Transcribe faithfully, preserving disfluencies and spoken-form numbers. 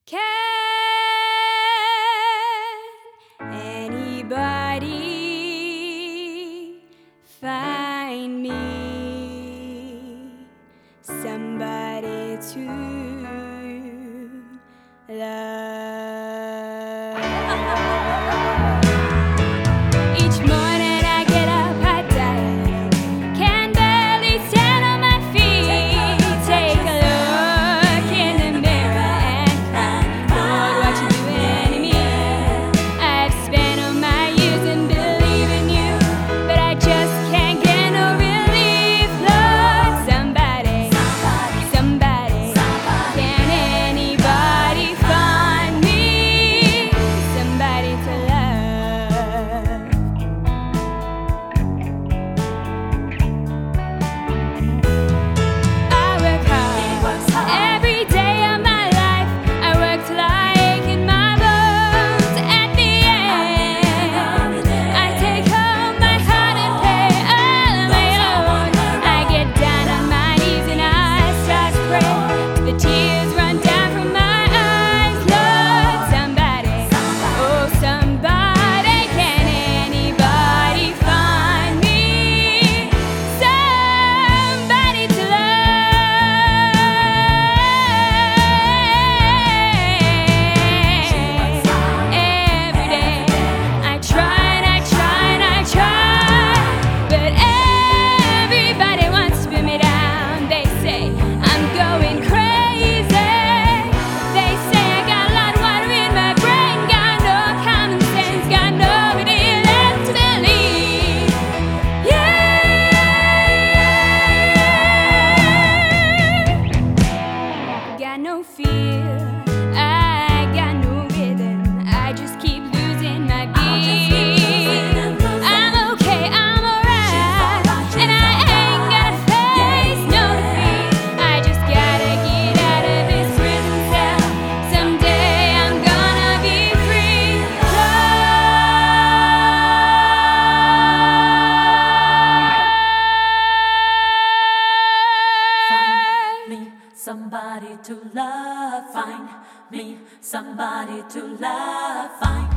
Can anybody find me somebody to love? Each morning I get up, I diet, can barely stand on my feet. Take a look in the mirror and cry, Lord, what you doing to me? I've spent all my years in believing you, but I just can't get no relief. Lord, somebody, somebody, can anybody find me somebody to love? I work hard every day of my life. I worked like in my bones. At the end, I take home my heart and pay all on my own. I get down on my knees and I start to pray. The tears run down from my eyes. Lord, somebody, oh somebody, can anybody find me somebody to love? Every day I try and I try and I try, but everybody wants to put me down. They say I'm going crazy. They say I got a lot of water in my brain, got no common sense, got nobody left to believe. Yeah, got no fear, I got no rhythm. I just keep losing my beat. I'm okay, I'm alright, and I ain't gonna face no defeat. I just gotta get out of this prison cell. Someday I'm gonna be free. Find me somebody to love. Find me somebody to love. Find